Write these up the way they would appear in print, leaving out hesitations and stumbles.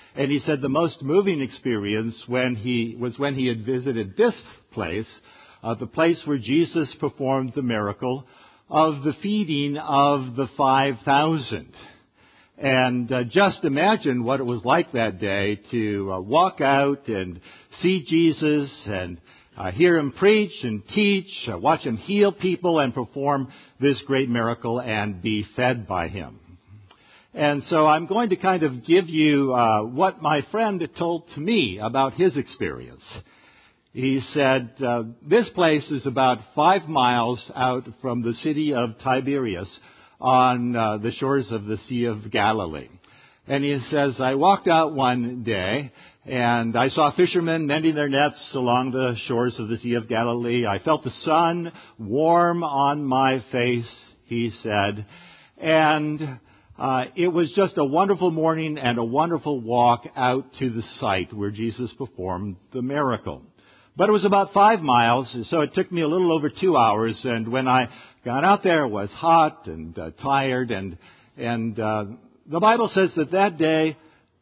And he said the most moving experience when he had visited this place, the place where Jesus performed the miracle of the feeding of the 5,000. And just imagine what it was like that day to walk out and see Jesus and hear him preach and teach, watch him heal people and perform this great miracle and be fed by him. And so I'm going to kind of give you what my friend told to me about his experience. He said, this place is about 5 miles out from the city of Tiberias on the shores of the Sea of Galilee. And he says, I walked out one day and I saw fishermen mending their nets along the shores of the Sea of Galilee. I felt the sun warm on my face, he said. And it was just a wonderful morning and a wonderful walk out to the site where Jesus performed the miracle. But it was about 5 miles, so it took me a little over 2 hours. And when I got out there, it was hot and tired. And the Bible says that day,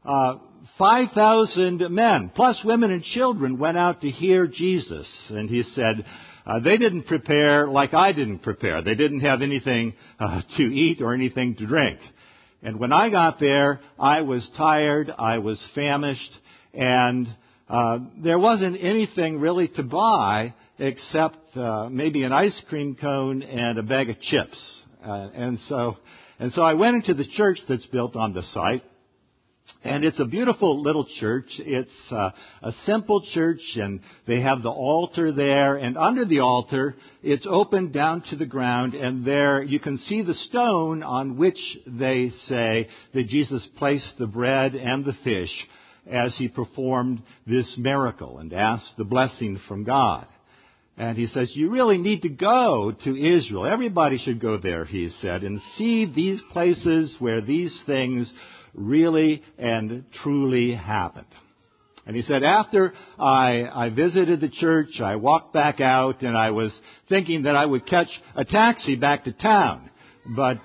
5,000 men, plus women and children, went out to hear Jesus. And he said, they didn't prepare like I didn't prepare. They didn't have anything to eat or anything to drink. And when I got there, I was tired, I was famished, and there wasn't anything really to buy except maybe an ice cream cone and a bag of chips. And so I went into the church that's built on the site. And it's a beautiful little church. It's a simple church, and they have the altar there. And under the altar, it's open down to the ground. And there you can see the stone on which they say that Jesus placed the bread and the fish as he performed this miracle and asked the blessing from God. And he says, you really need to go to Israel. Everybody should go there, he said, and see these places where these things really and truly happened. And he said, after I visited the church, I walked back out, and I was thinking that I would catch a taxi back to town. But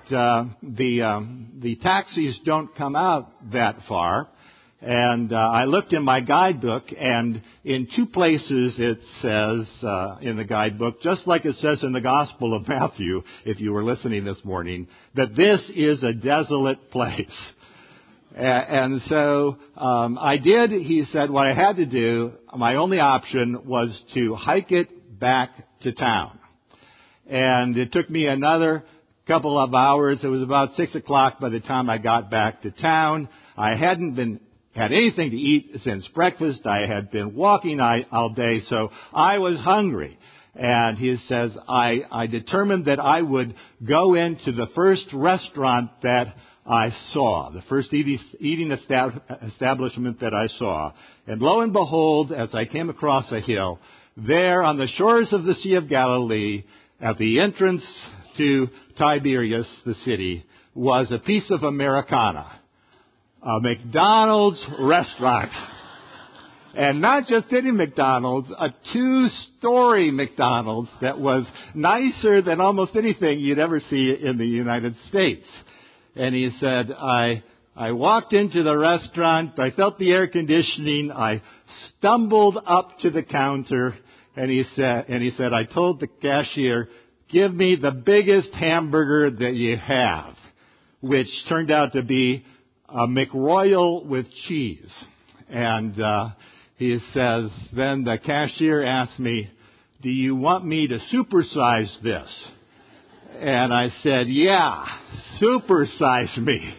the taxis don't come out that far. And I looked in my guidebook, and in 2 places it says in the guidebook, just like it says in the Gospel of Matthew, if you were listening this morning, that this is a desolate place. And so I did, he said, what I had to do, my only option was to hike it back to town. And it took me another couple of hours. It was about 6 o'clock by the time I got back to town. I hadn't had anything to eat since breakfast. I had been walking all day, so I was hungry. And he says, I determined that I would go into the first restaurant that I saw, the first eating establishment that I saw. And lo and behold, as I came across a hill, there on the shores of the Sea of Galilee, at the entrance to Tiberias, the city, was a piece of Americana, a McDonald's restaurant. And not just any McDonald's, a 2-story McDonald's that was nicer than almost anything you'd ever see in the United States. And he said, I walked into the restaurant, I felt the air conditioning, I stumbled up to the counter, and he said, I told the cashier, give me the biggest hamburger that you have, which turned out to be a McRoyal with cheese. And he says, then the cashier asked me, do you want me to supersize this? And I said, yeah, supersize me.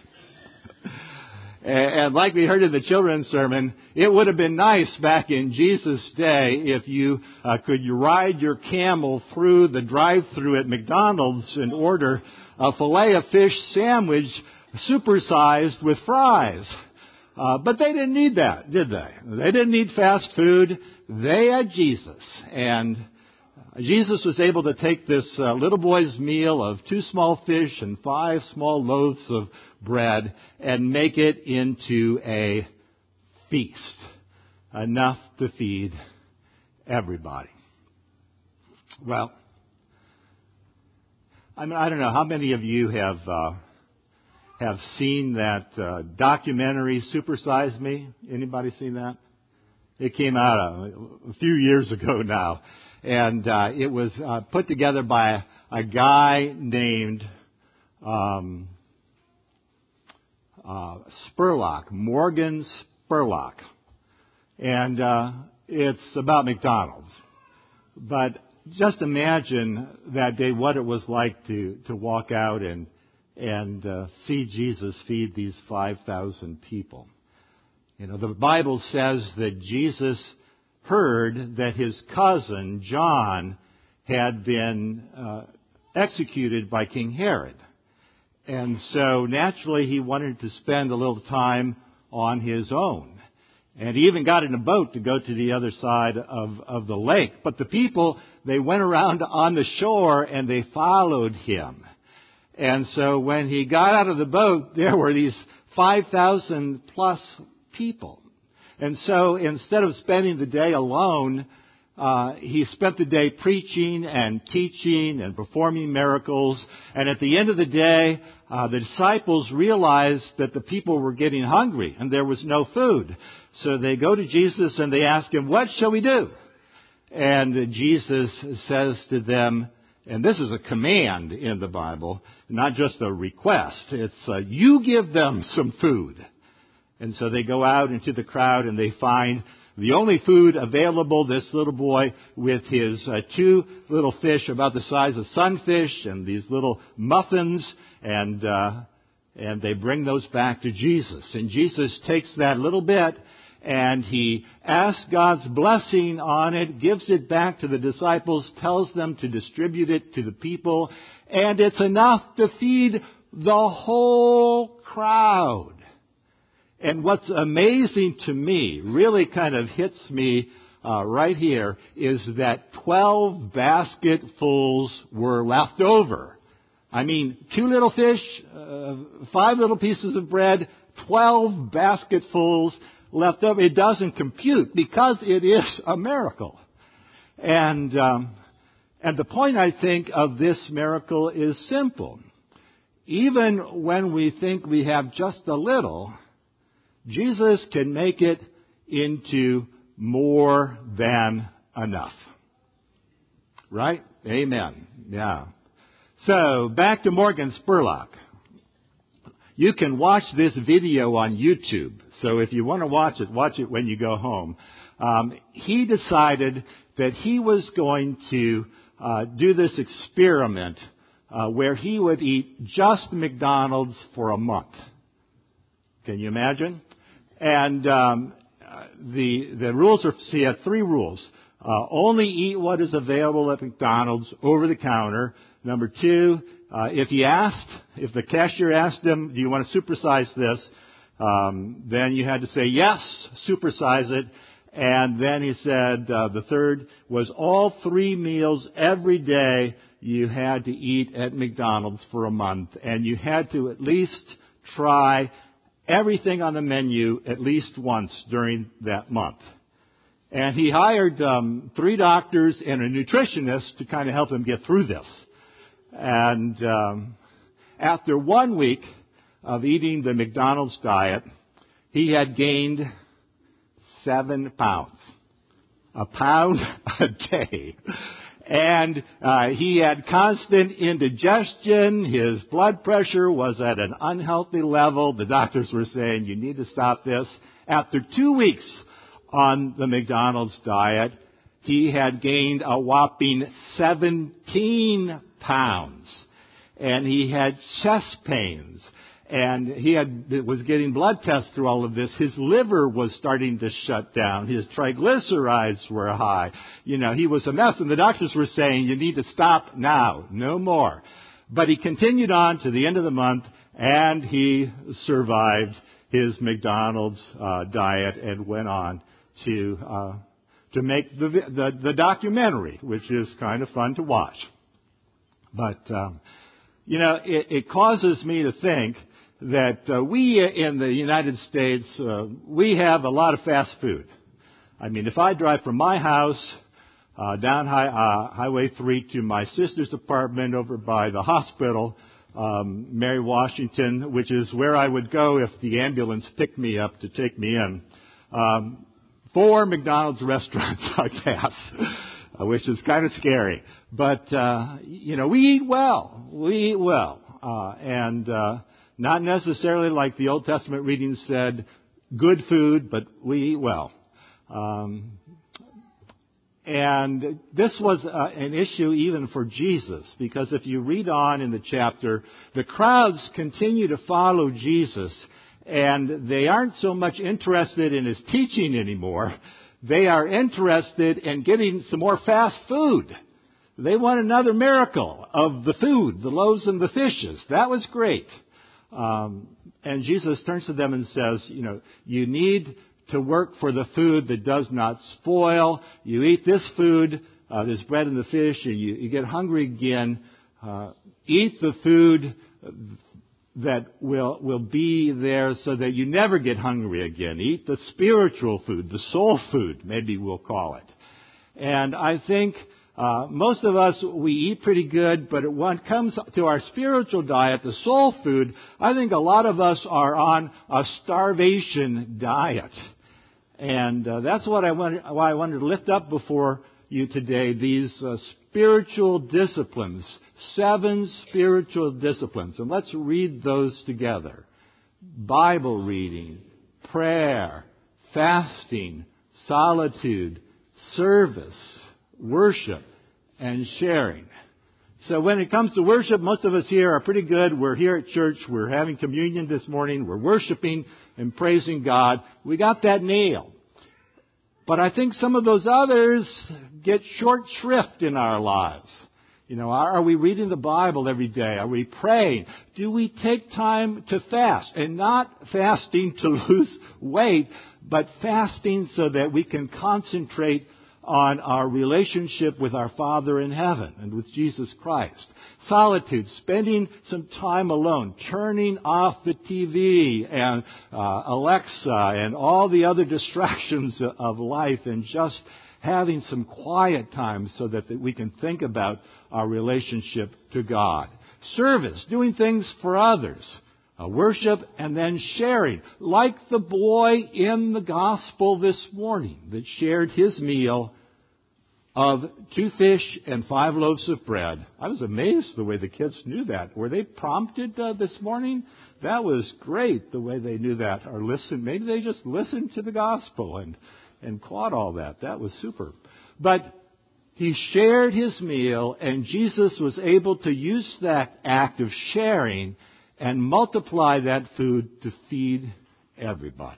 And like we heard in the children's sermon, it would have been nice back in Jesus' day if you could ride your camel through the drive-thru at McDonald's and order a filet-of-fish sandwich supersized with fries. But they didn't need that, did they? They didn't need fast food. They had Jesus. And Jesus was able to take this little boy's meal of 2 small fish and 5 small loaves of bread and make it into a feast, enough to feed everybody. Well, I don't know how many of you have have seen that documentary, Super Size Me. Anybody seen that? It came out a few years ago now. And it was put together by a guy named Spurlock, Morgan Spurlock. And it's about McDonald's. But just imagine that day what it was like to walk out and see Jesus feed these 5,000 people. You know, the Bible says that Jesus heard that his cousin, John, had been executed by King Herod. And so naturally he wanted to spend a little time on his own. And he even got in a boat to go to the other side of the lake. But the people, they went around on the shore and they followed him. And so when he got out of the boat, there were these 5,000 plus people. And so instead of spending the day alone, he spent the day preaching and teaching and performing miracles. And at the end of the day, the disciples realized that the people were getting hungry and there was no food. So they go to Jesus and they ask him, "What shall we do?" And Jesus says to them, and this is a command in the Bible, not just a request. It's, you give them some food. And so they go out into the crowd and they find the only food available, this little boy with his 2 little fish about the size of sunfish and these little muffins, and they bring those back to Jesus. And Jesus takes that little bit and he asks God's blessing on it, gives it back to the disciples, tells them to distribute it to the people, and it's enough to feed the whole crowd. And what's amazing to me, really kind of hits me right here, is that 12 basketfuls were left over. I mean, 2 little fish, 5 little pieces of bread, 12 basketfuls left over. It doesn't compute because it is a miracle. And the point, I think, of this miracle is simple. Even when we think we have just a little, Jesus can make it into more than enough. Right? Amen. Yeah. So, back to Morgan Spurlock. You can watch this video on YouTube. So if you want to watch it when you go home. He decided that he was going to do this experiment where he would eat just McDonald's for a month. Can you imagine? And the rules are, he had 3 rules. Only eat what is available at McDonald's over the counter. Number 2, if the cashier asked him, "Do you want to supersize this?" Then you had to say, "Yes, supersize it." And then he said the third was all 3 meals every day you had to eat at McDonald's for a month. And you had to at least try everything on the menu at least once during that month. And he hired 3 doctors and a nutritionist to kind of help him get through this. And after 1 week of eating the McDonald's diet, he had gained 7 pounds. A pound a day. And he had constant indigestion. His blood pressure was at an unhealthy level. The doctors were saying, "You need to stop this." After 2 weeks on the McDonald's diet, he had gained a whopping 17 pounds. And he had chest pains. And he was getting blood tests through all of this. His liver was starting to shut down. His triglycerides were high. You know, he was a mess. And the doctors were saying, "You need to stop now. No more." But he continued on to the end of the month, and he survived his McDonald's diet and went on to make the documentary, which is kind of fun to watch. But it causes me to think that we in the United States, we have a lot of fast food. I mean, if I drive from my house down Highway 3 to my sister's apartment over by the hospital, Mary Washington, which is where I would go if the ambulance picked me up to take me in. 4 McDonald's restaurants I pass, which is kind of scary. But, we eat well. We eat well. And not necessarily like the Old Testament reading said, good food, but we eat well. And this was an issue even for Jesus, because if you read on in the chapter, the crowds continue to follow Jesus, and they aren't so much interested in his teaching anymore. They are interested in getting some more fast food. They want another miracle of the food, the loaves and the fishes. That was great. And Jesus turns to them and says, you need to work for the food that does not spoil. You eat this food, this bread and the fish, and you get hungry again. Eat the food that will be there so that you never get hungry again. Eat the spiritual food, the soul food, maybe we'll call it. And I think most of us, we eat pretty good, but when it comes to our spiritual diet, the soul food, I think a lot of us are on a starvation diet. And that's why I wanted to lift up before you today these spiritual disciplines, 7 spiritual disciplines. And let's read those together. Bible reading, prayer, fasting, solitude, service, worship, and sharing. So when it comes to worship, most of us here are pretty good. We're here at church. We're having communion this morning. We're worshiping and praising God. We got that nailed. But I think some of those others get short shrift in our lives. Are we reading the Bible every day? Are we praying? Do we take time to fast? And not fasting to lose weight, but fasting so that we can concentrate on our relationship with our Father in heaven and with Jesus Christ. Solitude, spending some time alone, turning off the TV and Alexa and all the other distractions of life, and just having some quiet time so that we can think about our relationship to God. Service, doing things for others. Worship, and then sharing. Like the boy in the gospel this morning that shared his meal of 2 fish and 5 loaves of bread. I was amazed the way the kids knew that. Were they prompted this morning? That was great, the way they knew that, or listened. Maybe they just listened to the gospel and caught all that. That was super. But he shared his meal, and Jesus was able to use that act of sharing and multiply that food to feed everybody.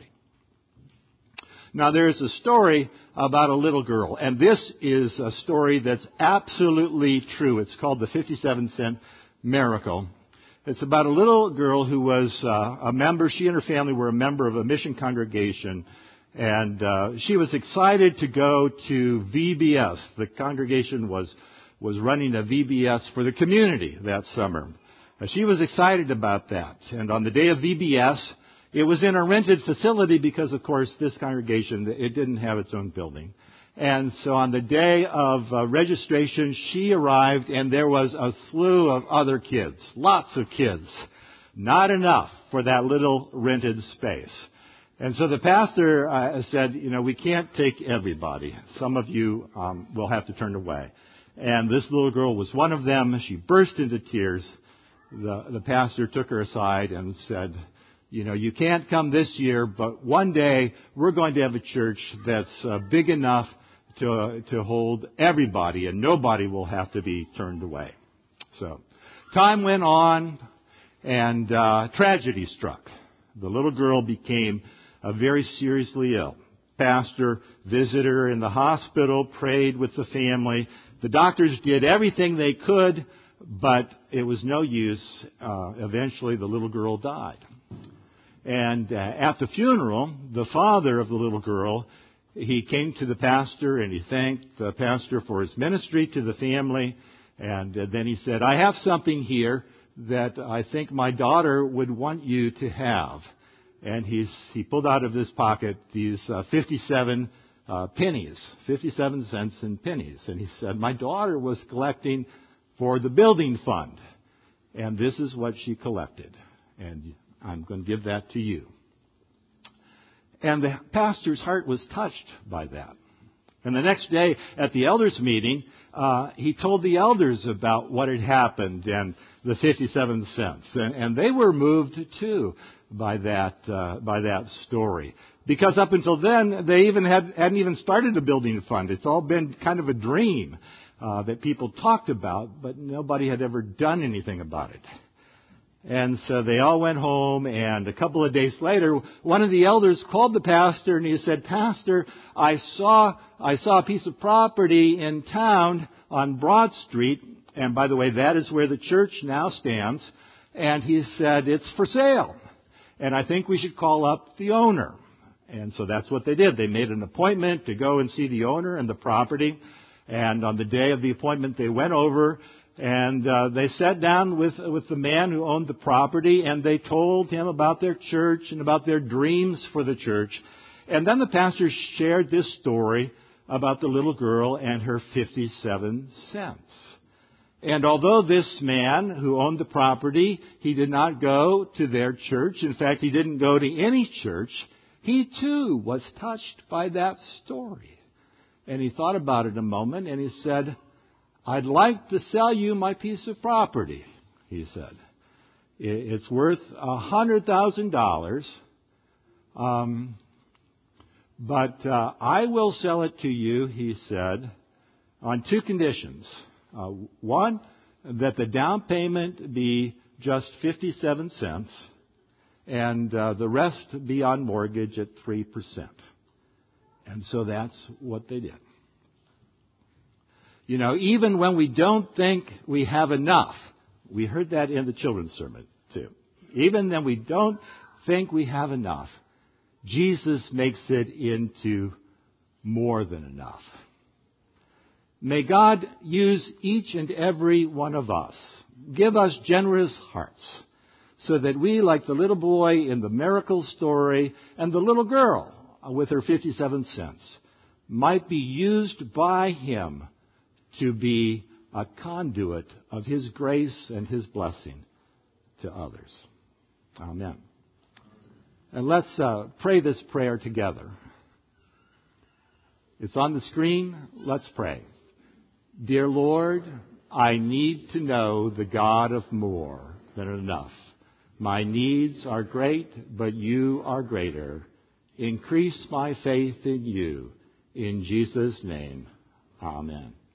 Now, there's a story about a little girl, and this is a story that's absolutely true. It's called the 57-cent miracle. It's about a little girl who was a member. She and her family were a member of a mission congregation, and she was excited to go to VBS. The congregation was running a VBS for the community that summer. She was excited about that, and on the day of VBS, it was in a rented facility because, of course, this congregation, it didn't have its own building. And so on the day of registration, she arrived, and there was a slew of other kids, lots of kids, not enough for that little rented space. And so the pastor said, we can't take everybody. Some of you will have to turn away. And this little girl was one of them. She burst into tears. The pastor took her aside and said, you can't come this year, but one day we're going to have a church that's big enough to hold everybody, and nobody will have to be turned away. So time went on, and tragedy struck. The little girl became very seriously ill. Pastor visited her in the hospital, prayed with the family. The doctors did everything they could, but it was no use. Eventually, the little girl died. And at the funeral, the father of the little girl, he came to the pastor and he thanked the pastor for his ministry to the family. And then he said, I have something here that I think my daughter would want you to have. And he pulled out of his pocket these 57 pennies, 57 cents in pennies. And he said, my daughter was collecting for the building fund. And this is what she collected. And I'm going to give that to you. And the pastor's heart was touched by that. And the next day at the elders' meeting, he told the elders about what had happened and the 57 cents. And they were moved too by that story. Because up until then, they hadn't even started a building fund. It's all been kind of a dream that people talked about, but nobody had ever done anything about it. And so they all went home, and a couple of days later, one of the elders called the pastor, and he said, "Pastor, I saw a piece of property in town on Broad Street, and by the way, that is where the church now stands." And he said, "It's for sale, and I think we should call up the owner." And so that's what they did. They made an appointment to go and see the owner and the property. And on the day of the appointment, they went over and they sat down with the man who owned the property, and they told him about their church and about their dreams for the church. And then the pastor shared this story about the little girl and her 57 cents. And although this man who owned the property, he did not go to their church. In fact, he didn't go to any church. He too was touched by that story. And he thought about it a moment, and he said, "I'd like to sell you my piece of property," he said. "It's worth $100,000, but I will sell it to you," he said, "on two conditions. One, that the down payment be just 57 cents, and the rest be on mortgage at 3%. And so that's what they did. You know, even when we don't think we have enough, we heard that in the children's sermon too. Even when we don't think we have enough, Jesus makes it into more than enough. May God use each and every one of us, give us generous hearts, so that we, like the little boy in the miracle story and the little girl with her 57 cents, might be used by Him to be a conduit of His grace and His blessing to others. Amen. And let's pray this prayer together. It's on the screen. Let's pray. Dear Lord, I need to know the God of more than enough. My needs are great, but you are greater. Increase my faith in you. In Jesus' name, amen.